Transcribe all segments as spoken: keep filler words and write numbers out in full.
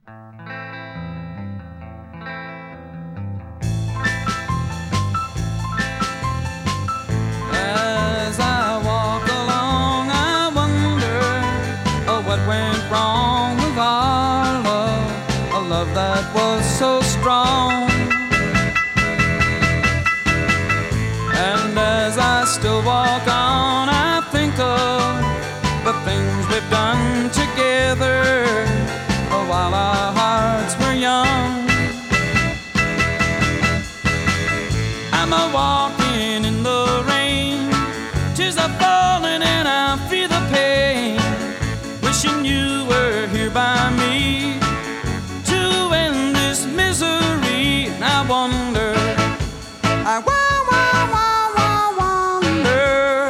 As I walk along, I wonder oh, what went wrong with our love, a love that was so strong. And as I still walk on, I think of the things we've done together oh, while our hearts were young. I'm a walking in the rain, tears are falling and I feel the pain, wishing you were here by me to end this misery. And I wonder, I wa- wa- wa- wa- wonder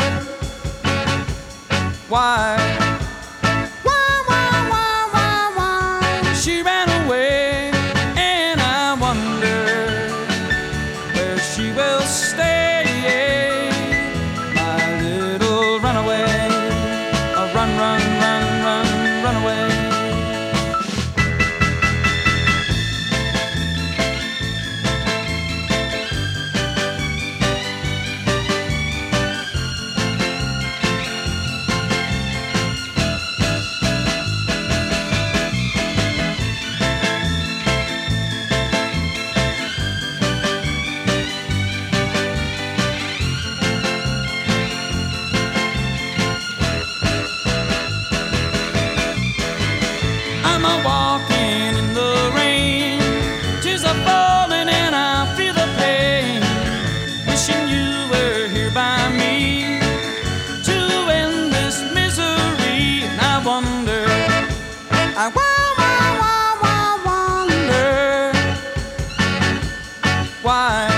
why, why, why, why, why, why she ran away. And I wonder where she will stay, my little runaway. A run, run, run, run, run away. I'm a walking in the rain, tears are falling and I feel the pain, wishing you were here by me to end this misery. And I wonder, I wa- wa- wa- wa- wonder why.